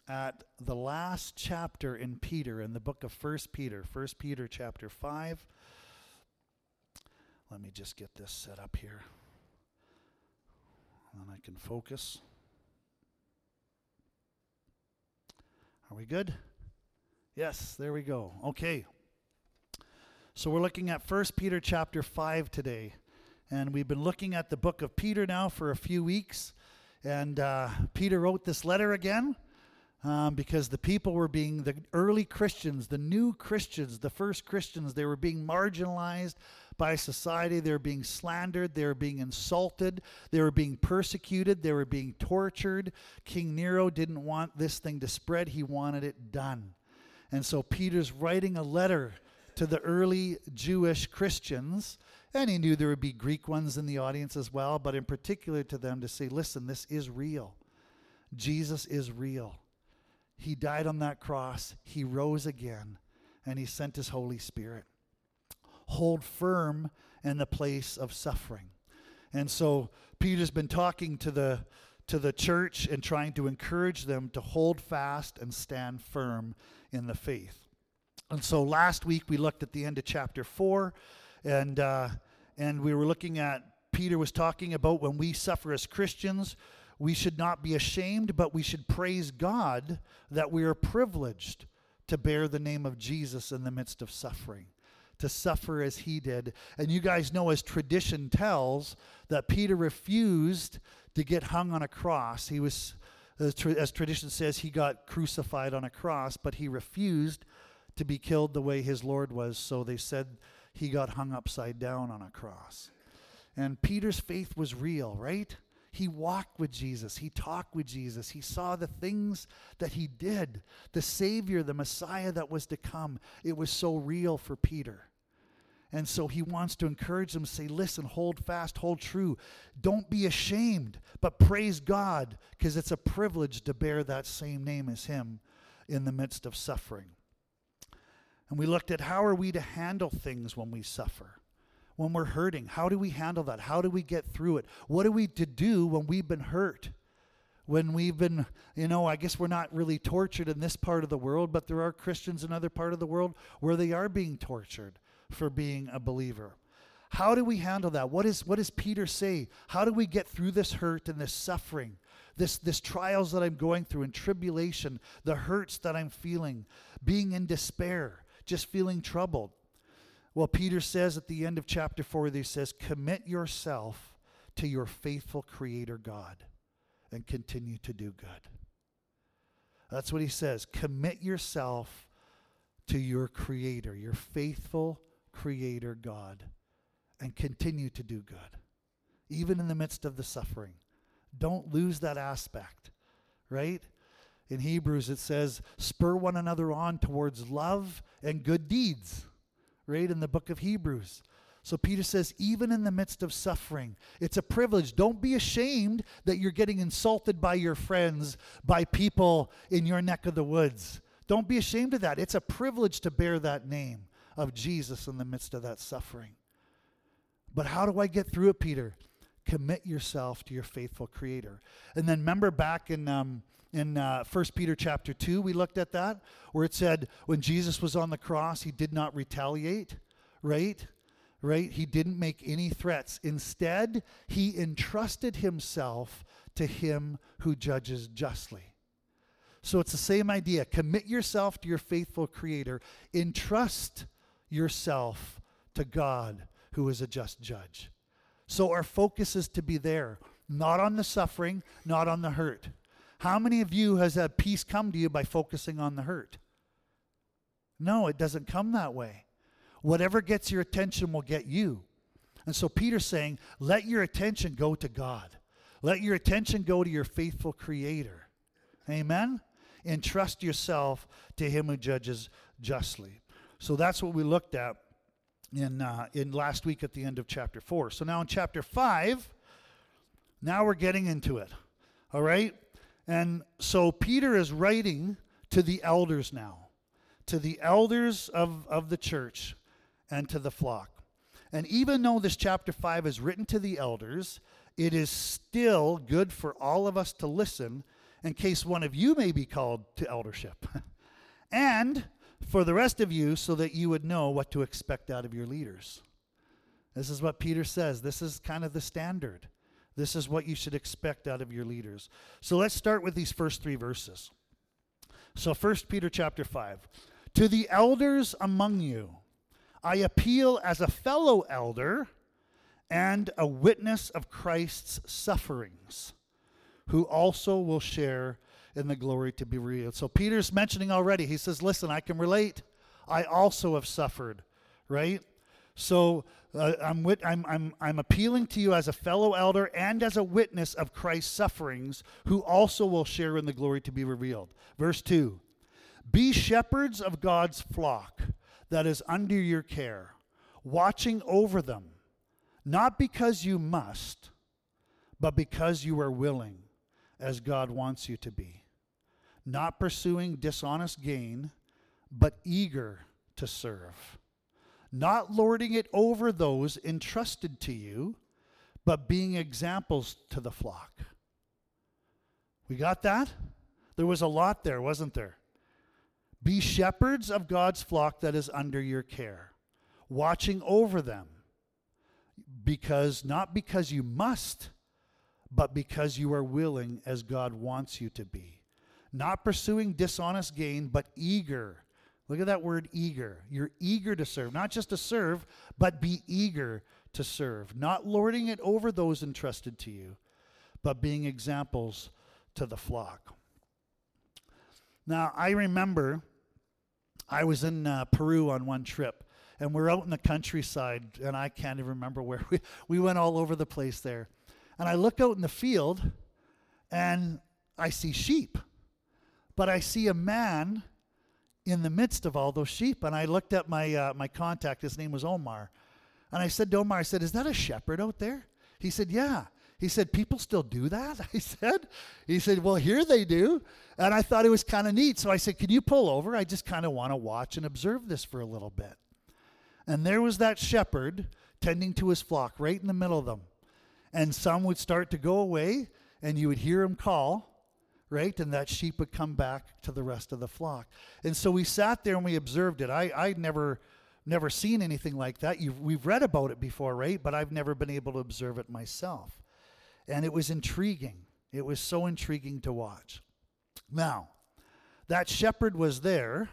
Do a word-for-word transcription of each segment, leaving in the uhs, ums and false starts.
at the last chapter in Peter, in the book of First Peter, First Peter chapter five. Let me just get this set up here, and I can focus. Are we good? Yes, there we go. Okay. So we're looking at First Peter chapter five today. And we've been looking at the book of Peter now for a few weeks. And uh, Peter wrote this letter again um, because the people were being, the early Christians, the new Christians, the first Christians, they were being marginalized by society. They were being slandered. They were being insulted. They were being persecuted. They were being tortured. King Nero didn't want this thing to spread. He wanted it done. And so Peter's writing a letter to the early Jewish Christians, and he knew there would be Greek ones in the audience as well, but in particular to them to say, listen, this is real. Jesus is real. He died on that cross. He rose again, and he sent his Holy Spirit. Hold firm in the place of suffering. And so Peter's been talking to the to the church and trying to encourage them to hold fast and stand firm in the faith. And so last week we looked at the end of chapter four, and uh, and we were looking at, Peter was talking about when we suffer as Christians, we should not be ashamed, but we should praise God that we are privileged to bear the name of Jesus in the midst of suffering, to suffer as he did. And you guys know, as tradition tells, that Peter refused to get hung on a cross. He was, as, tra- as tradition says, he got crucified on a cross, but he refused to be killed the way his Lord was. So they said he got hung upside down on a cross. And Peter's faith was real, right? He walked with Jesus. He talked with Jesus. He saw the things that he did, the Savior, the Messiah that was to come. It was so real for Peter. And so he wants to encourage them, say, listen, hold fast, hold true. Don't be ashamed, but praise God, because it's a privilege to bear that same name as him in the midst of suffering. And we looked at how are we to handle things when we suffer, when we're hurting. How do we handle that? How do we get through it? What are we to do when we've been hurt? When we've been, you know, I guess we're not really tortured in this part of the world, but there are Christians in another part of the world where they are being tortured for being a believer. How do we handle that? What is what does Peter say? How do we get through this hurt and this suffering? This, this trials that I'm going through and tribulation, the hurts that I'm feeling, being in despair, just feeling troubled. Well, Peter says at the end of chapter four, he says, commit yourself to your faithful Creator God and continue to do good. That's what he says. Commit yourself to your Creator, your faithful Creator God, and continue to do good, even in the midst of the suffering. Don't lose that aspect, right? In Hebrews, it says, spur one another on towards love and good deeds, right? In the book of Hebrews. So Peter says, even in the midst of suffering, it's a privilege. Don't be ashamed that you're getting insulted by your friends, by people in your neck of the woods. Don't be ashamed of that. It's a privilege to bear that name of Jesus in the midst of that suffering. But how do I get through it, Peter? Commit yourself to your faithful Creator. And then remember back in um, in uh, First Peter chapter two, we looked at that, where it said when Jesus was on the cross, he did not retaliate, right? Right? He didn't make any threats. Instead, he entrusted himself to him who judges justly. So it's the same idea. Commit yourself to your faithful Creator. Entrust yourself to God, who is a just judge. So our focus is to be there, not on the suffering, not on the hurt. How many of you has had peace come to you by focusing on the hurt? No, it doesn't come that way. Whatever gets your attention will get you. And so Peter's saying, let your attention go to God. Let your attention go to your faithful Creator. Amen? Entrust yourself to him who judges justly. So that's what we looked at in uh, in last week at the end of chapter four. So now in chapter five, now we're getting into it. All right? And so Peter is writing to the elders now, to the elders of, of the church and to the flock. And even though this chapter five is written to the elders, it is still good for all of us to listen in case one of you may be called to eldership. And for the rest of you, so that you would know what to expect out of your leaders. This is what Peter says. This is kind of the standard. This is what you should expect out of your leaders. So let's start with these first three verses. So First Peter chapter five. To the elders among you, I appeal as a fellow elder and a witness of Christ's sufferings, who also will share in the glory to be revealed. So Peter's mentioning already, he says, listen, I can relate. I also have suffered, right? So uh, I'm, wit- I'm, I'm, I'm appealing to you as a fellow elder and as a witness of Christ's sufferings, who also will share in the glory to be revealed. Verse two, be shepherds of God's flock that is under your care, watching over them, not because you must, but because you are willing, as God wants you to be, not pursuing dishonest gain, but eager to serve, not lording it over those entrusted to you, but being examples to the flock. We got that? There was a lot there, wasn't there? Be shepherds of God's flock that is under your care, watching over them, because not because you must, but because you are willing, as God wants you to be. Not pursuing dishonest gain, but eager. Look at that word eager. You're eager to serve. Not just to serve, but be eager to serve. Not lording it over those entrusted to you, but being examples to the flock. Now, I remember I was in uh, Peru on one trip, and we're out in the countryside, and I can't even remember where. We, we went all over the place there. And I look out in the field, and I see sheep. But I see a man in the midst of all those sheep. And I looked at my uh, my contact. His name was Omar. And I said to Omar, I said, is that a shepherd out there? He said, yeah. He said, people still do that? I said. He said, well, here they do. And I thought it was kind of neat. So I said, can you pull over? I just kind of want to watch and observe this for a little bit. And there was that shepherd tending to his flock right in the middle of them. And some would start to go away, and you would hear him call, right? And that sheep would come back to the rest of the flock. And so we sat there and we observed it. I, I'd never, never seen anything like that. You've, we've read about it before, right? But I've never been able to observe it myself. And it was intriguing. It was so intriguing to watch. Now, that shepherd was there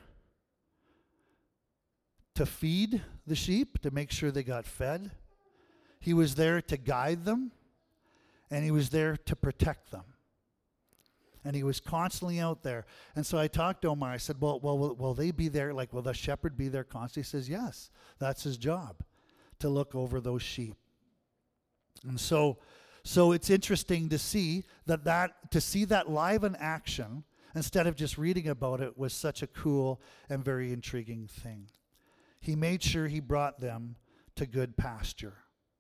to feed the sheep, to make sure they got fed. He was there to guide them, and he was there to protect them. And he was constantly out there. And so I talked to Omar. I said, well, well will, will they be there? Like, will the shepherd be there constantly? He says, yes, that's his job, to look over those sheep. And so, so it's interesting to see that, that to see that live in action, instead of just reading about it, was such a cool and very intriguing thing. He made sure he brought them to good pasture.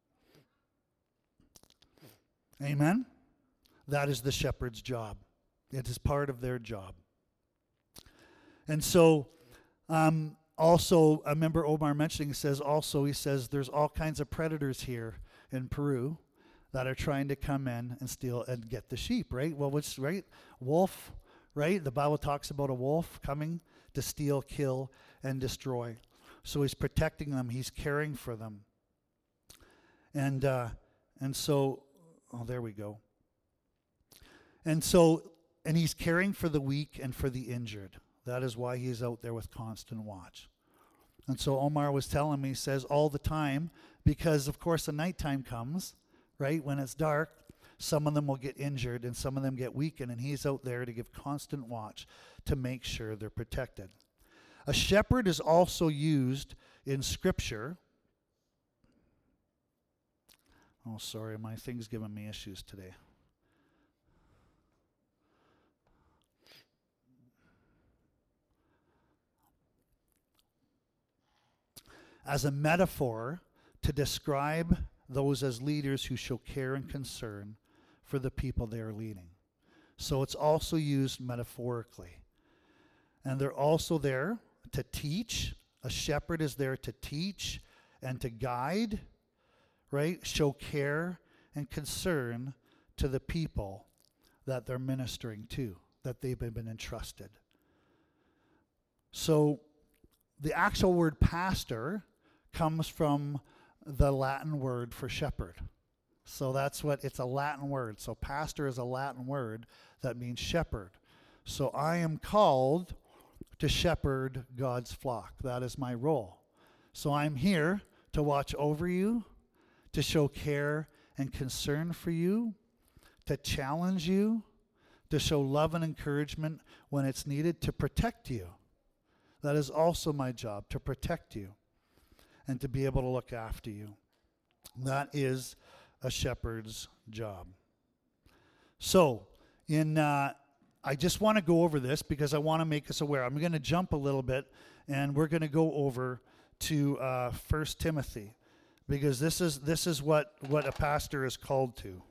Amen? That is the shepherd's job. It is part of their job. And so, um, also, I remember Omar mentioning, he says also, he says, there's all kinds of predators here in Peru that are trying to come in and steal and get the sheep, right? Well, what's, right? Wolf, right? The Bible talks about a wolf coming to steal, kill, and destroy. So he's protecting them. He's caring for them. And, uh, and so... Oh, there we go. And so, and he's caring for the weak and for the injured. That is why he's out there with constant watch. And so Omar was telling me, he says, all the time, because of course the nighttime comes, right? When it's dark, some of them will get injured and some of them get weakened, and he's out there to give constant watch to make sure they're protected. A shepherd is also used in Scripture. Oh, sorry, my thing's giving me issues today. As a metaphor to describe those as leaders who show care and concern for the people they are leading. So it's also used metaphorically. And they're also there to teach. A shepherd is there to teach and to guide, right? Show care and concern to the people that they're ministering to, that they've been entrusted. So the actual word pastor comes from the Latin word for shepherd. So that's what, it's a Latin word. So pastor is a Latin word that means shepherd. So I am called to shepherd God's flock. That is my role. So I'm here to watch over you, to show care and concern for you, to challenge you, to show love and encouragement when it's needed, to protect you. That is also my job, to protect you and to be able to look after you. That is a shepherd's job. So, in uh, I just want to go over this because I want to make us aware. I'm going to jump a little bit, and we're going to go over to uh, First Timothy, because this is this is what, what a pastor is called to.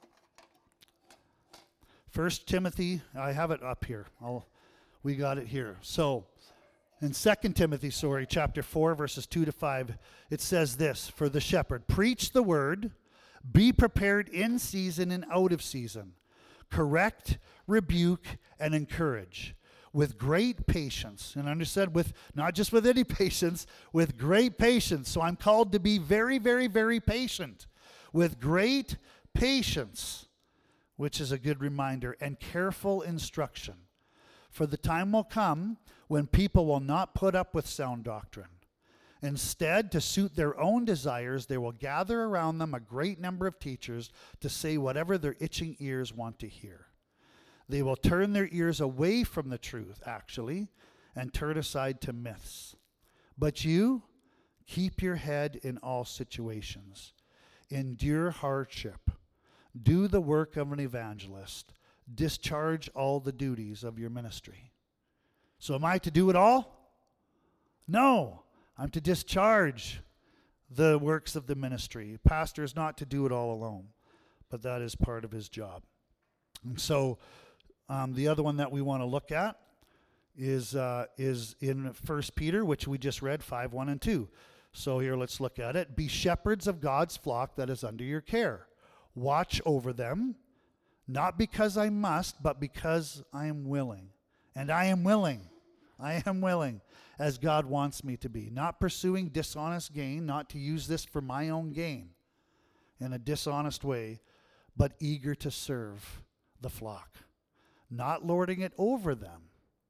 First Timothy, I have it up here. I'll, we got it here. So, in Second Timothy, sorry, chapter four, verses two to five, it says this, for the shepherd, preach the word, be prepared in season and out of season. Correct, rebuke, and encourage with great patience. And understood, with not just with any patience, with great patience. So I'm called to be very, very, very patient. With great patience, which is a good reminder, and careful instruction. For the time will come when people will not put up with sound doctrine. Instead, to suit their own desires, they will gather around them a great number of teachers to say whatever their itching ears want to hear. They will turn their ears away from the truth, actually, and turn aside to myths. But you, keep your head in all situations. Endure hardship. Do the work of an evangelist. Discharge all the duties of your ministry. So am I to do it all? No. I'm to discharge the works of the ministry. Pastor is not to do it all alone, but that is part of his job. And so um, the other one that we want to look at is uh, is in First Peter, which we just read, five, one, and two. So here, let's look at it. Be shepherds of God's flock that is under your care. Watch over them, not because I must, but because I am willing. And I am willing. I am willing, as God wants me to be. Not pursuing dishonest gain, not to use this for my own gain in a dishonest way, but eager to serve the flock. Not lording it over them,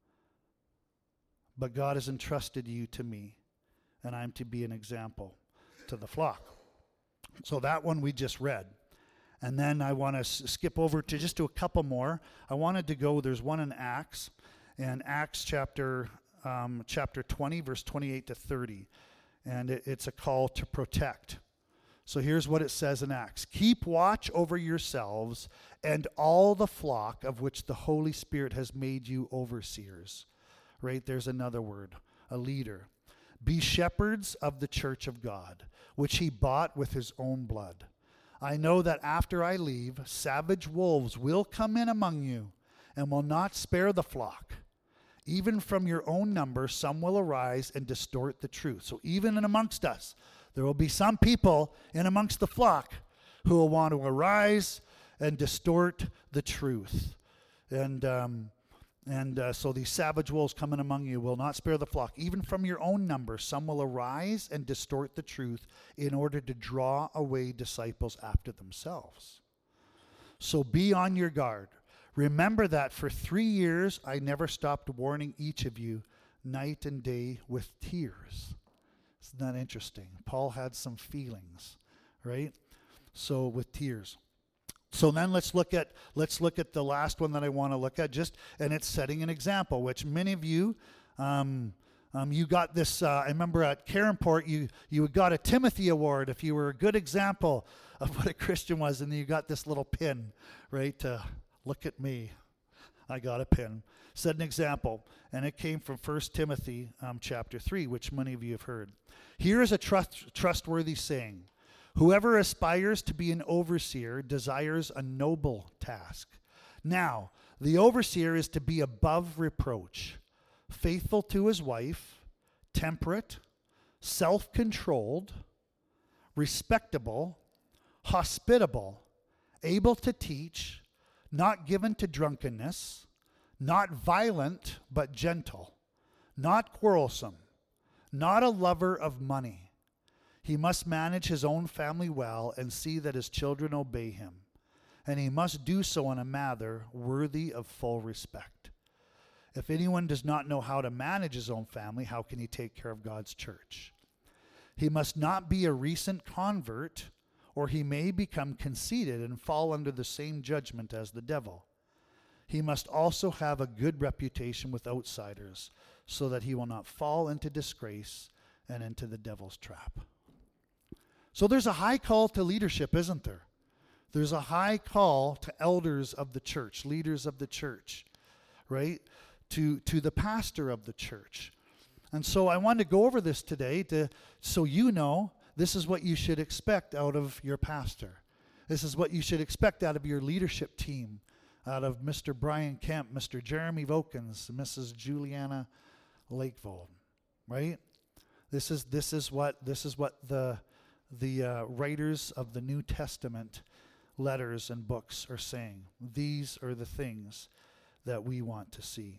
but God has entrusted you to me, and I'm to be an example to the flock. So that one we just read. And then I want to s- skip over to just to a couple more. I wanted to go, there's one in Acts, and Acts chapter um, chapter twenty, verse twenty-eight to thirty. And it, it's a call to protect. So here's what it says in Acts. Keep watch over yourselves and all the flock of which the Holy Spirit has made you overseers. Right, there's another word, a leader. Be shepherds of the church of God, which he bought with his own blood. I know that after I leave, savage wolves will come in among you and will not spare the flock. Even from your own number, some will arise and distort the truth. So even in amongst us, there will be some people in amongst the flock who will want to arise and distort the truth. And um, and uh, so these savage wolves coming among you will not spare the flock. Even from your own number, some will arise and distort the truth in order to draw away disciples after themselves. So be on your guard. Remember that for three years I never stopped warning each of you night and day with tears. Isn't that interesting? Paul had some feelings, right? So with tears. So then let's look at let's look at the last one that I want to look at, just and it's setting an example, which many of you um, um, you got this. Uh, I remember at Carenport, you you got a Timothy Award if you were a good example of what a Christian was, and you got this little pin, right? Uh, look at me, I got a pin. Set an example, and it came from First Timothy um, chapter three, which many of you have heard. Here is a trust, trustworthy saying. Whoever aspires to be an overseer desires a noble task. Now, the overseer is to be above reproach, faithful to his wife, temperate, self-controlled, respectable, hospitable, able to teach, not given to drunkenness, not violent but gentle, not quarrelsome, not a lover of money. He must manage his own family well and see that his children obey him. And he must do so in a manner worthy of full respect. If anyone does not know how to manage his own family, how can he take care of God's church? He must not be a recent convert, or he may become conceited and fall under the same judgment as the devil. He must also have a good reputation with outsiders, so that he will not fall into disgrace and into the devil's trap. So there's a high call to leadership, isn't there? There's a high call to elders of the church, leaders of the church, right? To, to the pastor of the church. And so I wanted to go over this today to, so you know this is what you should expect out of your pastor. This is what you should expect out of your leadership team, out of Mister Brian Kemp, Mister Jeremy Vokins, Missus Juliana Lakevold, right? This is this is what this is what the the uh, writers of the New Testament letters and books are saying. These are the things that we want to see.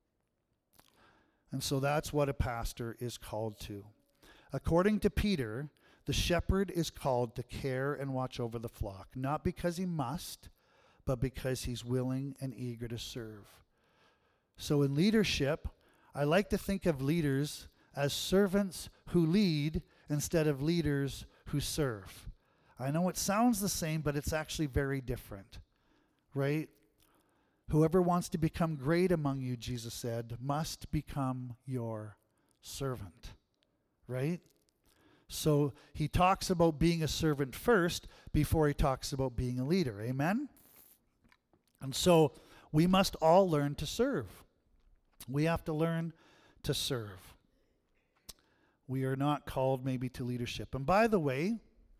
And so that's what a pastor is called to. According to Peter, the shepherd is called to care and watch over the flock, not because he must, but because he's willing and eager to serve. So in leadership, I like to think of leaders as servants who lead instead of leaders who serve. I know it sounds the same, but it's actually very different, right? Whoever wants to become great among you, Jesus said, must become your servant, right? So he talks about being a servant first before he talks about being a leader, amen? And so we must all learn to serve. We have to learn to serve. We are not called maybe to leadership. And by the way,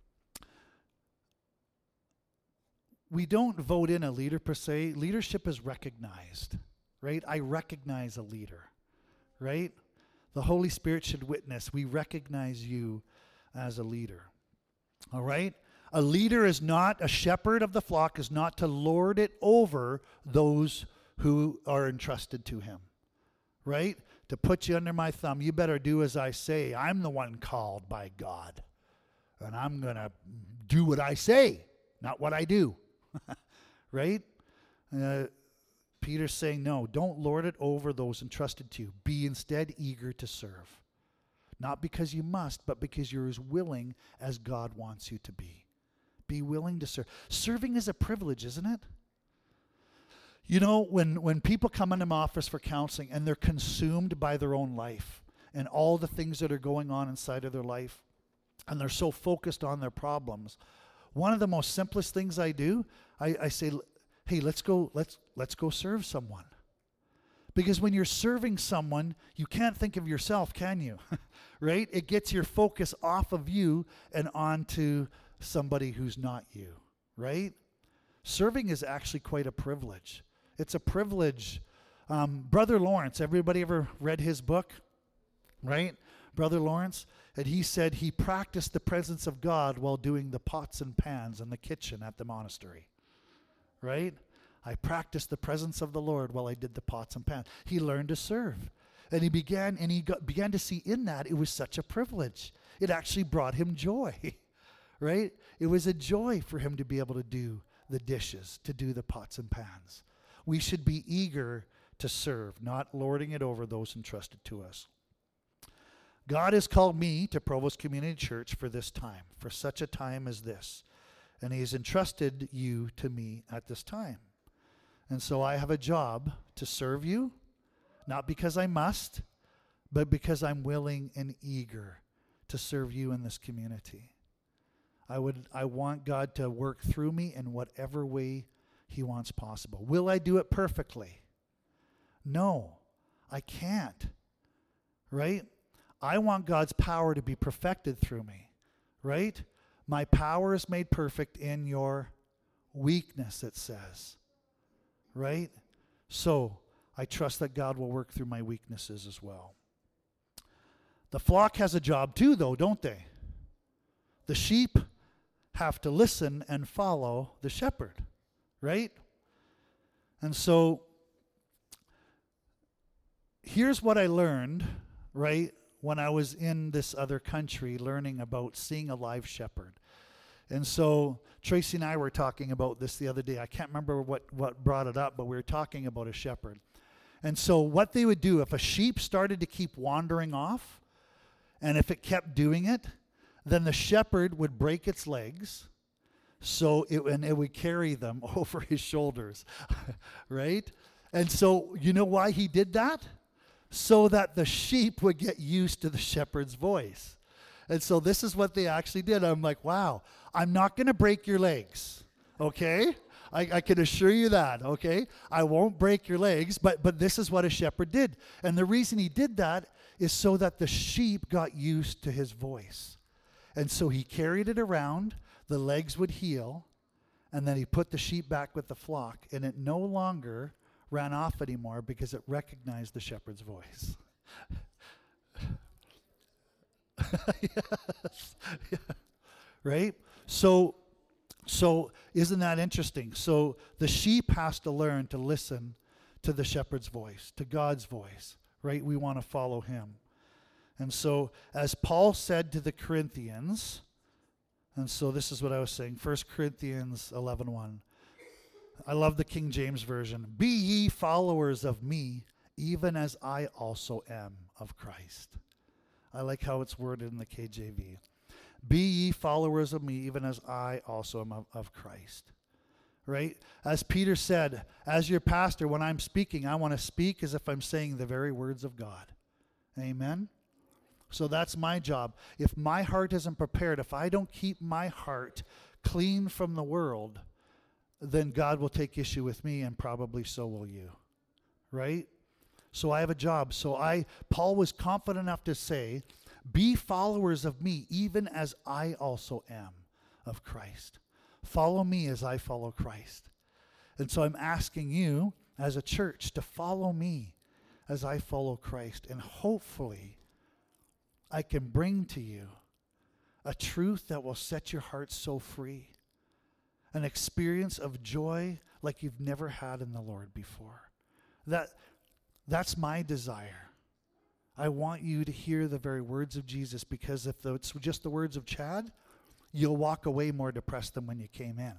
we don't vote in a leader per se. Leadership is recognized, right? I recognize a leader, right? The Holy Spirit should witness. We recognize you as a leader, all right? A leader is not, a shepherd of the flock is not to lord it over those who are entrusted to him, right? To put you under my thumb, you better do as I say. I'm the one called by God, and I'm going to do what I say, not what I do, right? Uh, Peter's saying, no, don't lord it over those entrusted to you. Be instead eager to serve, not because you must, but because you're as willing as God wants you to be. Be willing to serve. Serving is a privilege, isn't it? You know, when, when people come into my office for counseling and they're consumed by their own life and all the things that are going on inside of their life, and they're so focused on their problems, one of the most simplest things I do, I, I say, hey, let's go, let's let's go serve someone. Because when you're serving someone, you can't think of yourself, can you? Right? It gets your focus off of you and onto somebody who's not you, right? Serving is actually quite a privilege. It's a privilege. Um, Brother Lawrence, everybody ever read his book? Right? Brother Lawrence, and he said he practiced the presence of God while doing the pots and pans in the kitchen at the monastery. Right? I practiced the presence of the Lord while I did the pots and pans. He learned to serve. And he began and he got, began to see in that it was such a privilege. It actually brought him joy. Right? It was a joy for him to be able to do the dishes, to do the pots and pans. We should be eager to serve, not lording it over those entrusted to us. God has called me to Provost Community Church for this time, for such a time as this. And he has entrusted you to me at this time. And so I have a job to serve you, not because I must, but because I'm willing and eager to serve you in this community. I would, I want God to work through me in whatever way he wants possible. Will I do it perfectly? No, I can't, right? I want God's power to be perfected through me, right? My power is made perfect in your weakness, it says, right? So I trust that God will work through my weaknesses as well. The flock has a job too, though, don't they? The sheep have to listen and follow the shepherd, right? And so here's what I learned, right, when I was in this other country learning about seeing a live shepherd. And so Tracy and I were talking about this the other day. I can't remember what, what brought it up, but we were talking about a shepherd. And so what they would do, if a sheep started to keep wandering off, and if it kept doing it, then the shepherd would break its legs, so it, and it would carry them over his shoulders, right? And so you know why he did that? So that the sheep would get used to the shepherd's voice. And so this is what they actually did. I'm like, wow, I'm not going to break your legs, okay? I, I can assure you that, okay? I won't break your legs, but, but this is what a shepherd did. And the reason he did that is so that the sheep got used to his voice. And so he carried it around, the legs would heal, and then he put the sheep back with the flock, and it no longer ran off anymore because it recognized the shepherd's voice. Yes. Yeah. Right? So, so isn't that interesting? So the sheep has to learn to listen to the shepherd's voice, to God's voice, right? We want to follow him. And so as Paul said to the Corinthians, and so this is what I was saying, First Corinthians eleven one. I love the King James Version. Be ye followers of me, even as I also am of Christ. I like how it's worded in the K J V. Be ye followers of me, even as I also am of, of Christ. Right? As Peter said, as your pastor, when I'm speaking, I want to speak as if I'm saying the very words of God. Amen? So that's my job. If my heart isn't prepared, if I don't keep my heart clean from the world, then God will take issue with me, and probably so will you. Right? So I have a job. So I, Paul was confident enough to say, be followers of me, even as I also am of Christ. Follow me as I follow Christ. And so I'm asking you as a church to follow me as I follow Christ. And hopefully I can bring to you a truth that will set your heart so free. An experience of joy like you've never had in the Lord before. That, that's my desire. I want you to hear the very words of Jesus, because if it's just the words of Chad, you'll walk away more depressed than when you came in.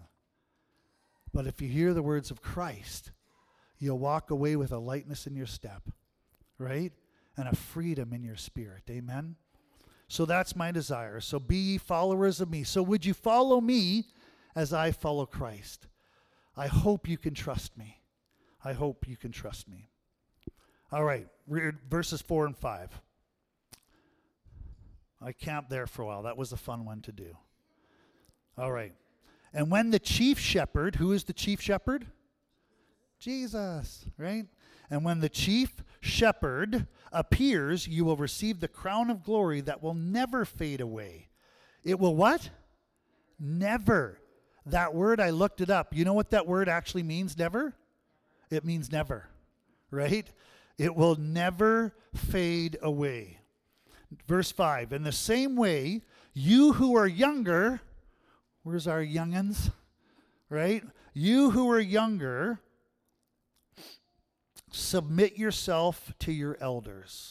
But if you hear the words of Christ, you'll walk away with a lightness in your step, right? And a freedom in your spirit. Amen? So that's my desire. So be ye followers of me. So would you follow me as I follow Christ? I hope you can trust me. I hope you can trust me. All right, verses four and five. I camped there for a while. That was a fun one to do. All right. And when the chief shepherd, who is the chief shepherd? Jesus, right? And when the chief shepherd appears, you will receive the crown of glory that will never fade away. It will what? Never. That word, I looked it up. You know what that word actually means, never? It means never, right? It will never fade away. Verse five, in the same way, you who are younger, where's our young'uns, right? You who are younger, submit yourself to your elders.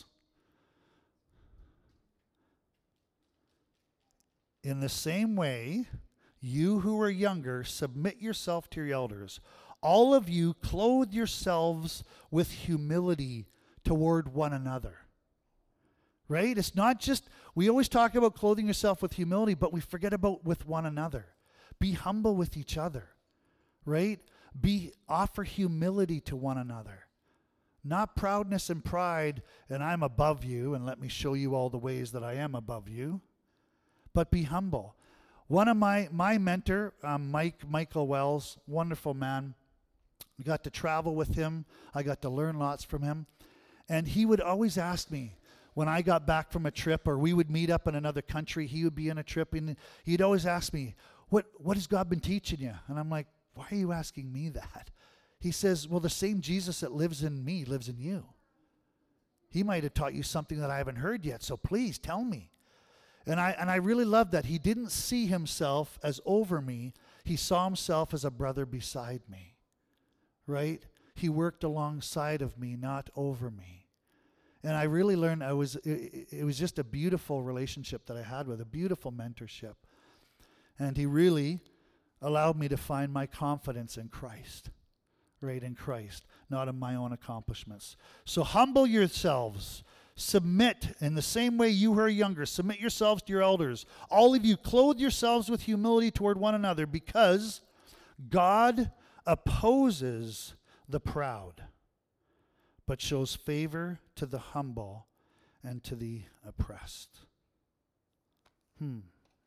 In the same way, you who are younger, submit yourself to your elders. All of you clothe yourselves with humility toward one another. Right? It's not just, we always talk about clothing yourself with humility, but we forget about with one another. Be humble with each other. Right? Be, offer humility to one another. Not proudness and pride, and I'm above you, and let me show you all the ways that I am above you. But be humble. One of my, my mentor, um, Mike, Michael Wells, wonderful man. We got to travel with him. I got to learn lots from him. And he would always ask me, when I got back from a trip, or we would meet up in another country, he would be in a trip, and he'd always ask me, what, what has God been teaching you? And I'm like, why are you asking me that? He says, well, the same Jesus that lives in me lives in you. He might have taught you something that I haven't heard yet, so please tell me. And I and I really love that. He didn't see himself as over me. He saw himself as a brother beside me. Right? he worked alongside of me, not over me. And I really learned, I was, it, it was just a beautiful relationship that I had with, a beautiful mentorship. And he really allowed me to find my confidence in Christ, right, in Christ, not in my own accomplishments. So humble yourselves, submit in the same way you who are younger, submit yourselves to your elders. All of you clothe yourselves with humility toward one another, because God opposes the proud, but shows favor to the humble and to the oppressed. Hmm.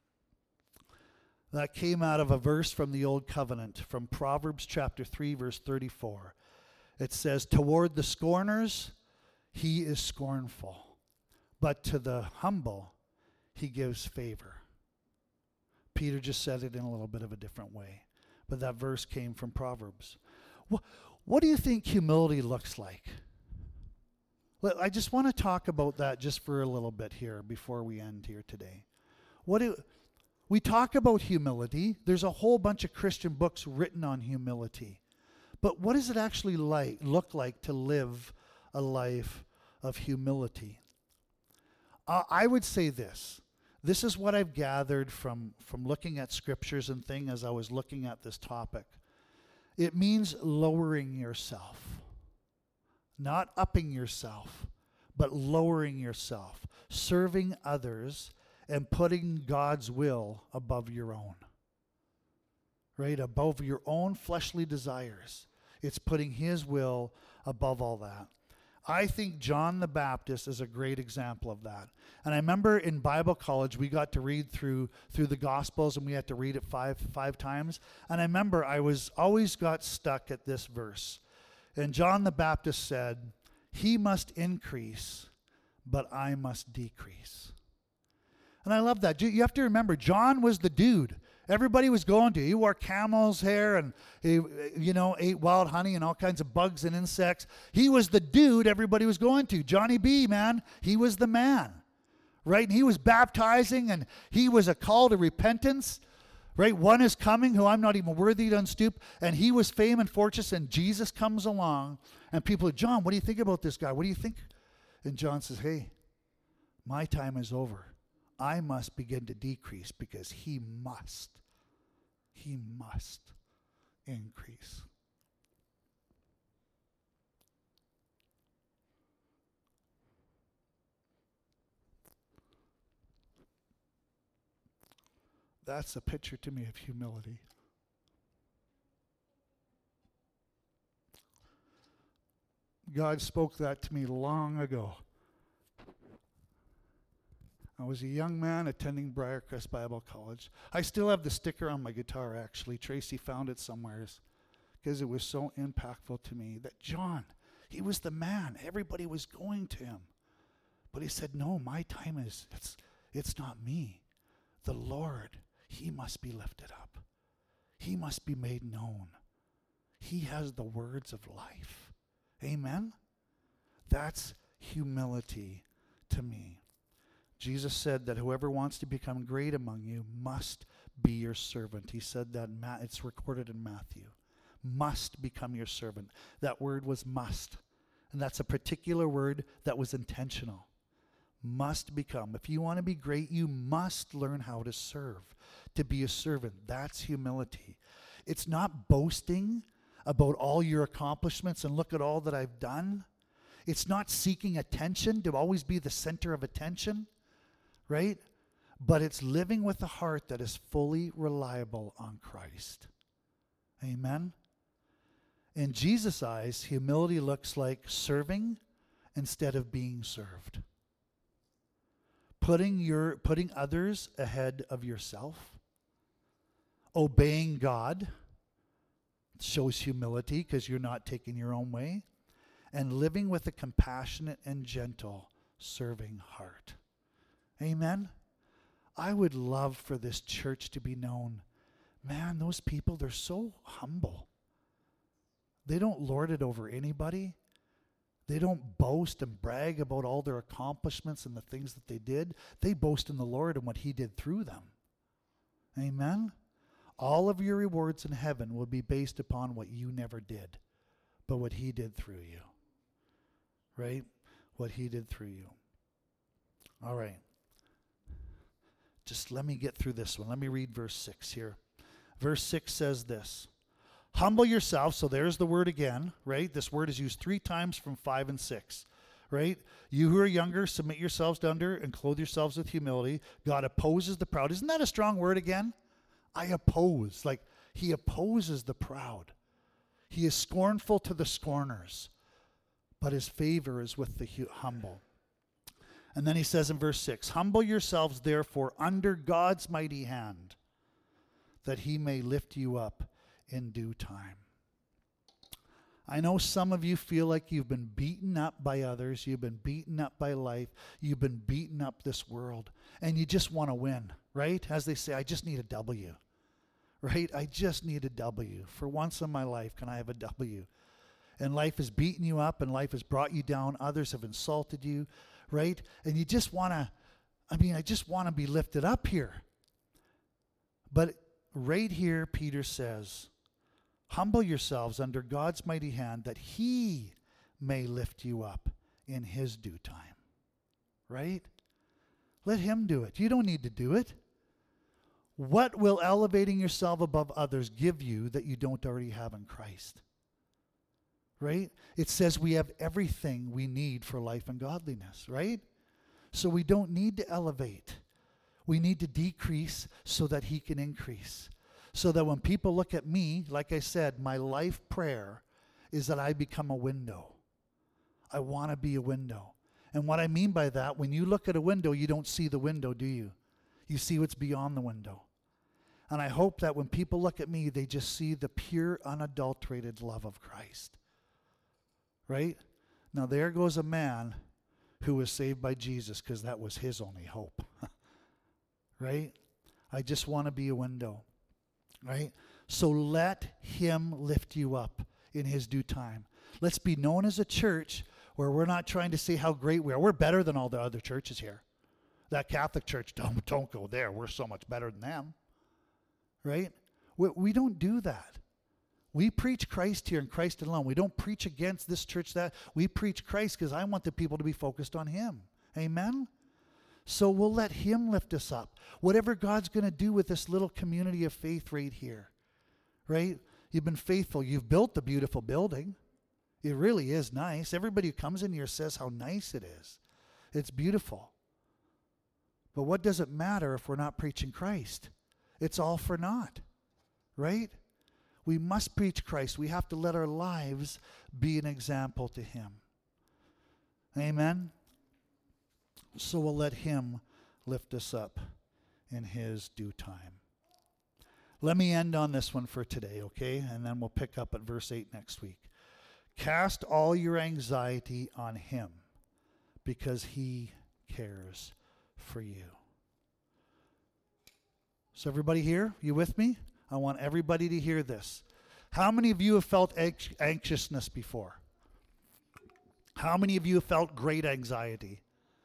That came out of a verse from the Old Covenant, from Proverbs chapter three, verse thirty-four. It says, toward the scorners, he is scornful, but to the humble, he gives favor. Peter just said it in a little bit of a different way, but that verse came from Proverbs. What, what do you think humility looks like? Well, I just want to talk about that just for a little bit here before we end here today. What do we talk about humility? There's a whole bunch of Christian books written on humility. But what does it actually like look like to live a life of humility? Uh, I would say this. This is what I've gathered from, from looking at scriptures and things as I was looking at this topic. It means lowering yourself. Not upping yourself, but lowering yourself. Serving others and putting God's will above your own. Right? Above your own fleshly desires. It's putting his will above all that. I think John the Baptist is a great example of that. And I remember in Bible college, we got to read through through the Gospels, and we had to read it five five times. And I remember I was always got stuck at this verse. And John the Baptist said, he must increase, but I must decrease. And I love that. You have to remember, John was the dude everybody was going to. He wore camel's hair and he, you know, ate wild honey and all kinds of bugs and insects. He was the dude everybody was going to. Johnny B, man, he was the man, right? And he was baptizing, and he was a call to repentance, right? One is coming who I'm not even worthy to unstoop. And he was fame and fortress, and Jesus comes along, and people are, John, what do you think about this guy? What do you think? And John says, hey, my time is over. I must begin to decrease because he must. He must increase. That's a picture to me of humility. God spoke that to me long ago. I was a young man attending Briarcrest Bible College. I still have the sticker on my guitar, actually. Tracy found it somewhere because it was so impactful to me that John, he was the man. Everybody was going to him. But he said, no, my time is, it's, it's not me. The Lord, he must be lifted up. He must be made known. He has the words of life. Amen? That's humility to me. Jesus said that whoever wants to become great among you must be your servant. He said that, it's recorded in Matthew. Must become your servant. That word was must. And that's a particular word that was intentional. Must become. If you want to be great, you must learn how to serve. To be a servant, that's humility. It's not boasting about all your accomplishments and look at all that I've done. It's not seeking attention, to always be the center of attention. Right? But it's living with a heart that is fully reliable on Christ. Amen? In Jesus' eyes, humility looks like serving instead of being served. Putting your putting others ahead of yourself. Obeying God shows humility because you're not taking your own way. And living with a compassionate and gentle, serving heart. Amen? I would love for this church to be known. Man, those people, they're so humble. They don't lord it over anybody. They don't boast and brag about all their accomplishments and the things that they did. They boast in the Lord and what he did through them. Amen? All of your rewards in heaven will be based upon what you never did, but what he did through you. Right? What he did through you. All right. Just let me get through this one. Let me read verse six here. Verse six says this. Humble yourself. So there's the word again, right? This word is used three times from five and six, right? You who are younger, submit yourselves to under and clothe yourselves with humility. God opposes the proud. Isn't that a strong word again? I oppose. Like, he opposes the proud. He is scornful to the scorners, but his favor is with the humble. And then he says in verse six, humble yourselves therefore under God's mighty hand, that he may lift you up in due time. I know some of you feel like you've been beaten up by others, you've been beaten up by life, you've been beaten up this world, and you just want to win, right? As they say, I just need a W, right? I just need a W. For once in my life, can I have a W? And life has beaten you up, and life has brought you down. Others have insulted you, right? And you just want to, I mean, I just want to be lifted up here. But right here, Peter says, humble yourselves under God's mighty hand, that he may lift you up in his due time. Right? Let him do it. You don't need to do it. What will elevating yourself above others give you that you don't already have in Christ? Right? It says we have everything we need for life and godliness, right? So we don't need to elevate. We need to decrease so that he can increase. So that when people look at me, like I said, my life prayer is that I become a window. I want to be a window. And what I mean by that, when you look at a window, you don't see the window, do you? You see what's beyond the window. And I hope that when people look at me, they just see the pure, unadulterated love of Christ. Right? Now there goes a man who was saved by Jesus because that was his only hope. Right? I just want to be a window. Right? So let him lift you up in his due time. Let's be known as a church where we're not trying to say how great we are. We're better than all the other churches here. That Catholic church, don't, don't go there. We're so much better than them. Right? We, we don't do that. We preach Christ here and Christ alone. We don't preach against this church that. We preach Christ because I want the people to be focused on him. Amen? So we'll let him lift us up. Whatever God's going to do with this little community of faith right here. Right? You've been faithful. You've built the beautiful building. It really is nice. Everybody who comes in here says how nice it is. It's beautiful. But what does it matter if we're not preaching Christ? It's all for naught. Right? We must preach Christ. We have to let our lives be an example to him. Amen? So we'll let him lift us up in his due time. Let me end on this one for today, okay? And then we'll pick up at verse eight next week. Cast all your anxiety on him because he cares for you. So everybody here, you with me? I want everybody to hear this. How many of you have felt anx- anxiousness before? How many of you have felt great anxiety?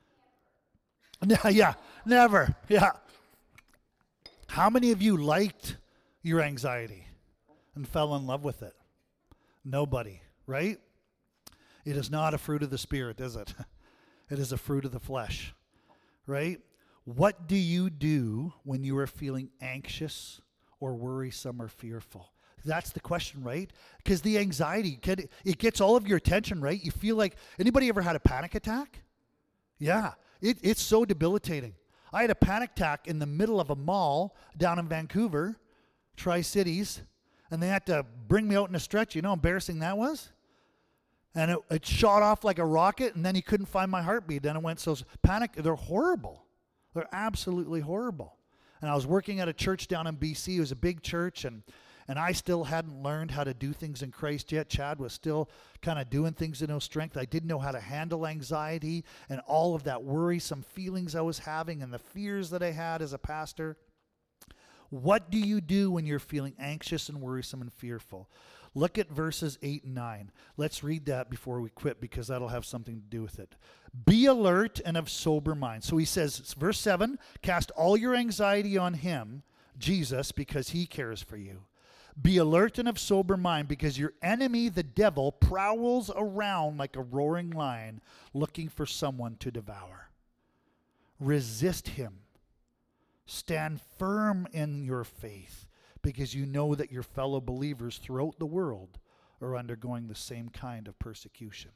Yeah, never. Yeah. How many of you liked your anxiety and fell in love with it? Nobody, right? It is not a fruit of the Spirit, is it? It is a fruit of the flesh, right? What do you do when you are feeling anxious or worrisome or fearful? That's the question, right? Because the anxiety, it gets all of your attention, right? You feel like, anybody ever had a panic attack? Yeah, it, it's so debilitating. I had a panic attack in the middle of a mall down in Vancouver, Tri-Cities, and they had to bring me out in a stretch. You know how embarrassing that was? And it, it shot off like a rocket, and then he couldn't find my heartbeat. Then it went so panic. They're horrible. They're absolutely horrible. And I was working at a church down in B C. It was a big church, and and I still hadn't learned how to do things in Christ yet. Chad was still kind of doing things in no strength. I didn't know how to handle anxiety and all of that worrisome feelings I was having and the fears that I had as a pastor. What do you do when you're feeling anxious and worrisome and fearful? Look at verses eight and nine. Let's read that before we quit because that'll have something to do with it. Be alert and of sober mind. So he says, verse seven, cast all your anxiety on him, Jesus, because he cares for you. Be alert and of sober mind, because your enemy, the devil, prowls around like a roaring lion looking for someone to devour. Resist him. Stand firm in your faith, because you know that your fellow believers throughout the world are undergoing the same kind of persecution.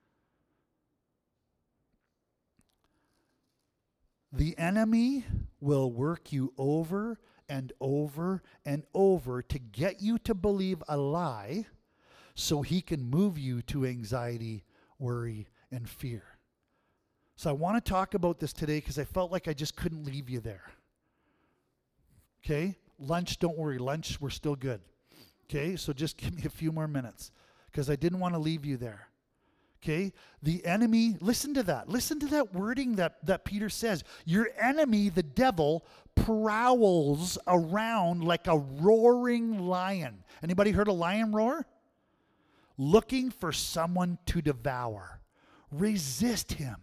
The enemy will work you over and over and over to get you to believe a lie so he can move you to anxiety, worry, and fear. So I want to talk about this today because I felt like I just couldn't leave you there. Okay? Lunch, don't worry. Lunch, we're still good. Okay? So just give me a few more minutes because I didn't want to leave you there. Okay? The enemy, listen to that. Listen to that wording that, that Peter says. Your enemy, the devil, prowls around like a roaring lion. Anybody heard a lion roar? Looking for someone to devour. Resist him.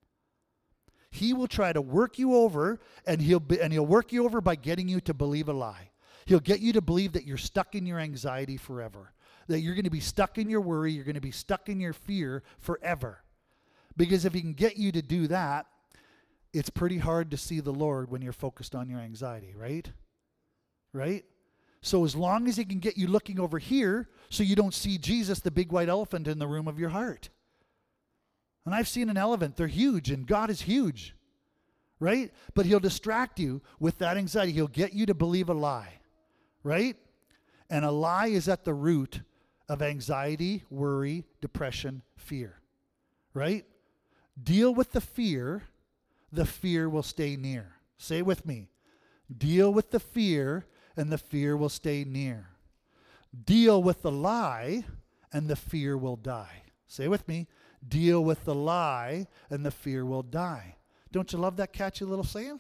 He will try to work you over, and he'll be, and he'll work you over by getting you to believe a lie. He'll get you to believe that you're stuck in your anxiety forever, that you're going to be stuck in your worry, you're going to be stuck in your fear forever. Because if he can get you to do that, it's pretty hard to see the Lord when you're focused on your anxiety, right? Right? So as long as he can get you looking over here so you don't see Jesus, the big white elephant in the room of your heart. And I've seen an elephant. They're huge, and God is huge, right? But he'll distract you with that anxiety. He'll get you to believe a lie, right? And a lie is at the root of anxiety, worry, depression, fear, right? Deal with the fear, the fear will stay near. Say it with me. Deal with the fear, and the fear will stay near. Deal with the lie, and the fear will die. Say it with me. Deal with the lie, and the fear will die. Don't you love that catchy little saying?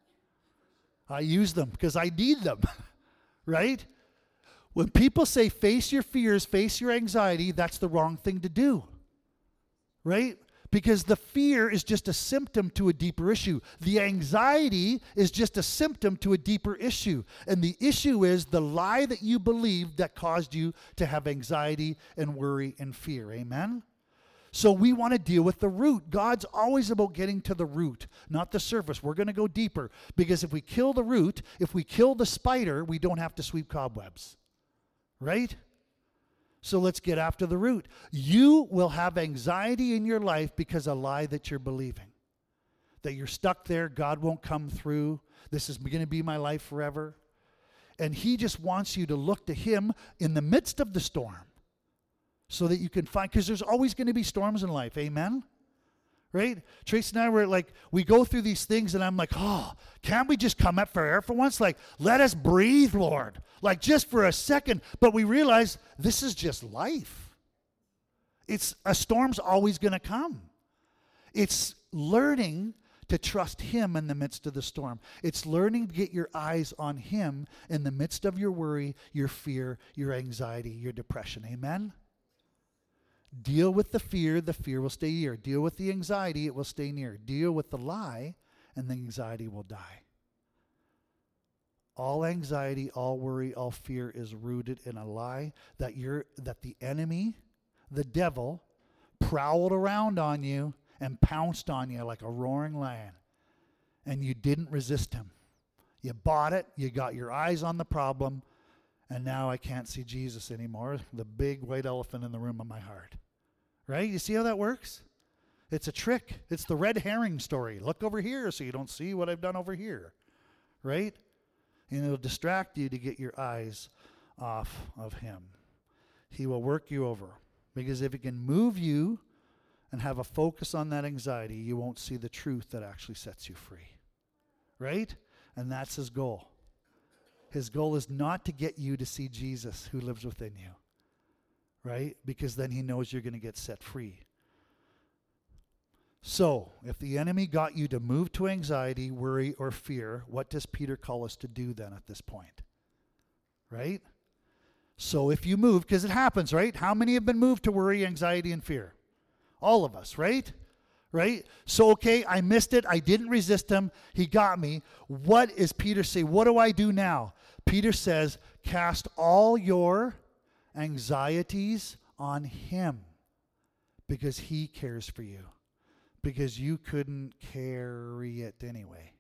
I use them because I need them, right? When people say face your fears, face your anxiety, that's the wrong thing to do, right? Because the fear is just a symptom to a deeper issue. The anxiety is just a symptom to a deeper issue. And the issue is the lie that you believed that caused you to have anxiety and worry and fear. Amen? So we want to deal with the root. God's always about getting to the root, not the surface. We're going to go deeper because if we kill the root, if we kill the spider, we don't have to sweep cobwebs, right? So let's get after the root. You will have anxiety in your life because of a lie that you're believing, that you're stuck there, God won't come through, this is going to be my life forever. And he just wants you to look to him in the midst of the storm. So that you can find, because there's always going to be storms in life, amen? Right? Tracy and I were like, we go through these things and I'm like, oh, can't we just come up for air for once? Like, let us breathe, Lord. Like, just for a second. But we realize this is just life. It's, a storm's always going to come. It's learning to trust him in the midst of the storm. It's learning to get your eyes on him in the midst of your worry, your fear, your anxiety, your depression, amen? Deal with the fear, the fear will stay near. Deal with the anxiety, it will stay near. Deal with the lie, and the anxiety will die. All anxiety, all worry, all fear is rooted in a lie that you're that the enemy, the devil, prowled around on you and pounced on you like a roaring lion. And you didn't resist him. You bought it, you got your eyes on the problem, and now I can't see Jesus anymore, the big white elephant in the room of my heart. Right? You see how that works? It's a trick. It's the red herring story. Look over here so you don't see what I've done over here. Right? And it'll distract you to get your eyes off of him. He will work you over. Because if he can move you and have a focus on that anxiety, you won't see the truth that actually sets you free. Right? And that's his goal. His goal is not to get you to see Jesus who lives within you, right? Because then he knows you're going to get set free. So, if the enemy got you to move to anxiety, worry, or fear, what does Peter call us to do then at this point? Right? So if you move, because it happens, right? How many have been moved to worry, anxiety, and fear? All of us, right? Right? So, okay, I missed it. I didn't resist him. He got me. What is Peter say? What do I do now? Peter says, cast all your anxieties on him because he cares for you, because you couldn't carry it anyway.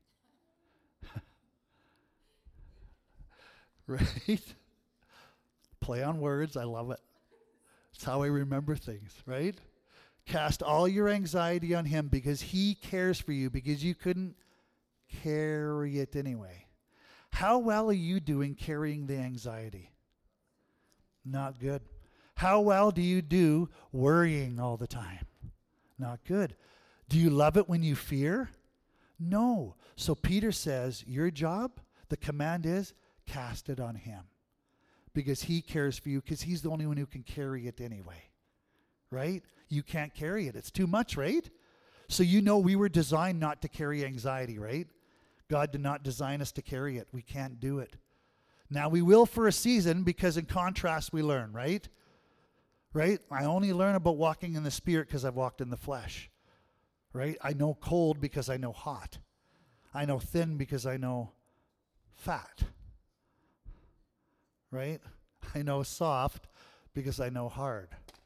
Right? Play on words. I love it. It's how I remember things, right? Cast all your anxiety on him because he cares for you, because you couldn't carry it anyway. How well are you doing carrying the anxiety? Not good. How well do you do worrying all the time? Not good. Do you love it when you fear? No. So Peter says, your job, the command is, cast it on him. Because he cares for you, because he's the only one who can carry it anyway. Right? You can't carry it. It's too much, right? So you know we were designed not to carry anxiety, right? God did not design us to carry it. We can't do it. Now we will for a season, because in contrast we learn, right? Right? I only learn about walking in the Spirit because I've walked in the flesh. Right? I know cold because I know hot. I know thin because I know fat. Right? I know soft because I know hard.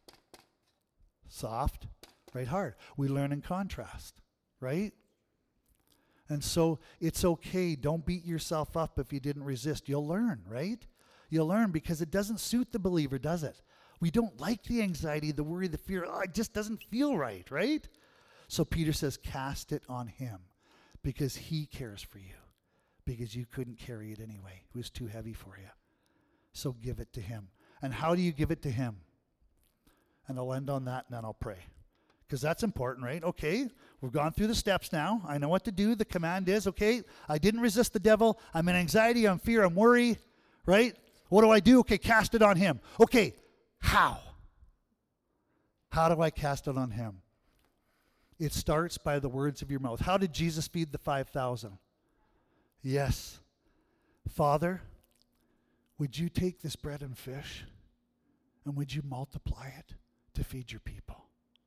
Soft, right? Hard. We learn in contrast, right? And so it's okay. Don't beat yourself up if you didn't resist. You'll learn, right? You'll learn, because it doesn't suit the believer, does it? We don't like the anxiety, the worry, the fear. Oh, it just doesn't feel right, right? So Peter says, cast it on him because he cares for you, because you couldn't carry it anyway. It was too heavy for you. So give it to him. And how do you give it to him? And I'll end on that, and then I'll pray. Because that's important, right? Okay, we've gone through the steps now. I know what to do. The command is, okay, I didn't resist the devil. I'm in anxiety, I'm fear, I'm worry, right? What do I do? Okay, cast it on him. Okay, how? How do I cast it on him? It starts by the words of your mouth. How did Jesus feed the five thousand? Yes. Father, would you take this bread and fish, and would you multiply it to feed your people?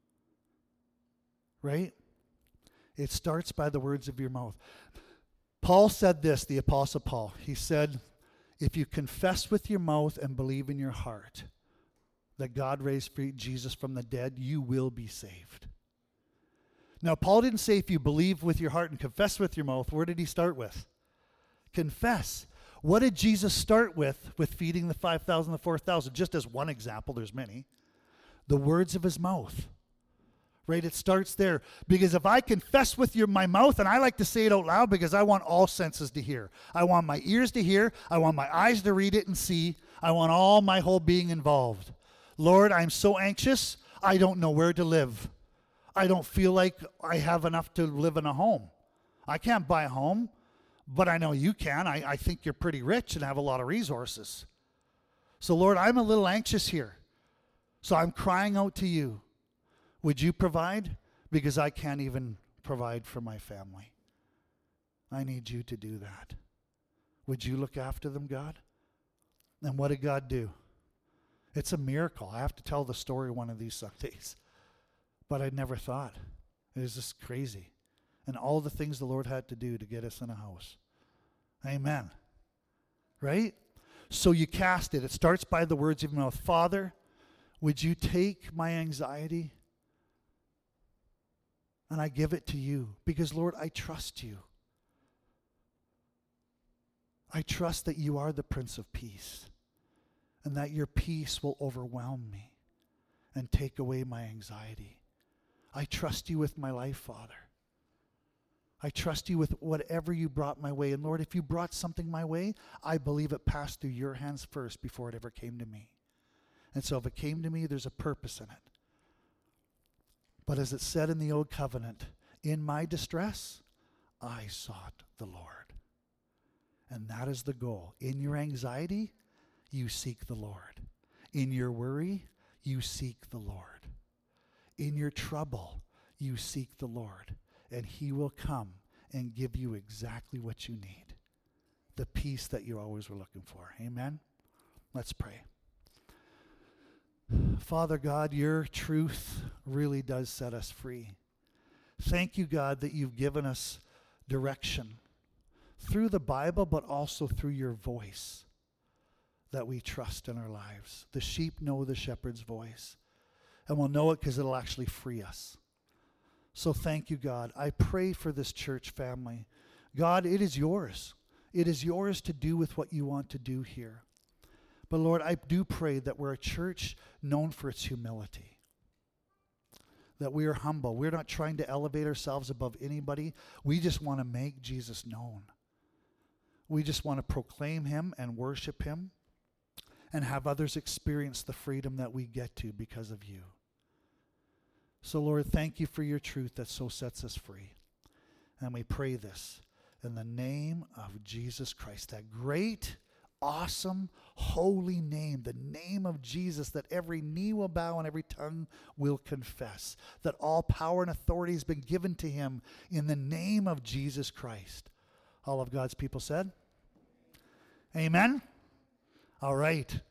Right? It starts by the words of your mouth. Paul said this, the Apostle Paul. He said, if you confess with your mouth and believe in your heart that God raised Jesus from the dead, you will be saved. Now, Paul didn't say if you believe with your heart and confess with your mouth. Where did he start with? Confess. What did Jesus start with, with feeding the five thousand, the four thousand? Just as one example, there's many. The words of his mouth. Right? It starts there. Because if I confess with your, my mouth, and I like to say it out loud because I want all senses to hear. I want my ears to hear. I want my eyes to read it and see. I want all my whole being involved. Lord, I'm so anxious, I don't know where to live. I don't feel like I have enough to live in a home. I can't buy a home, but I know you can. I, I think you're pretty rich and have a lot of resources. So, Lord, I'm a little anxious here. So I'm crying out to you. Would you provide? Because I can't even provide for my family. I need you to do that. Would you look after them, God? And what did God do? It's a miracle. I have to tell the story one of these Sundays. But I never thought. It was just crazy. And all the things the Lord had to do to get us in a house. Amen. Right? So you cast it. It starts by the words of your mouth. Father, would you take my anxiety? And I give it to you. Because, Lord, I trust you. I trust that you are the Prince of Peace. And that your peace will overwhelm me and take away my anxiety. I trust you with my life, Father. I trust you with whatever you brought my way. And Lord, if you brought something my way, I believe it passed through your hands first before it ever came to me. And so if it came to me, there's a purpose in it. But as it said in the Old Covenant, in my distress, I sought the Lord. And that is the goal. In your anxiety, you seek the Lord. In your worry, you seek the Lord. In your trouble, you seek the Lord. And he will come and give you exactly what you need. The peace that you always were looking for. Amen? Let's pray. Father God, your truth really does set us free. Thank you, God, that you've given us direction. through the Bible, but also through your voice that we trust in our lives. The sheep know the shepherd's voice, and we'll know it because it'll actually free us. So thank you, God. I pray for this church family. God, it is yours. It is yours to do with what you want to do here. But Lord, I do pray that we're a church known for its humility, that we are humble. We're not trying to elevate ourselves above anybody. We just want to make Jesus known. We just want to proclaim him and worship him and have others experience the freedom that we get to because of you. So Lord, thank you for your truth that so sets us free. And we pray this in the name of Jesus Christ, that great, awesome, holy name, the name of Jesus that every knee will bow and every tongue will confess, that all power and authority has been given to him in the name of Jesus Christ. All of God's people said, amen. All right.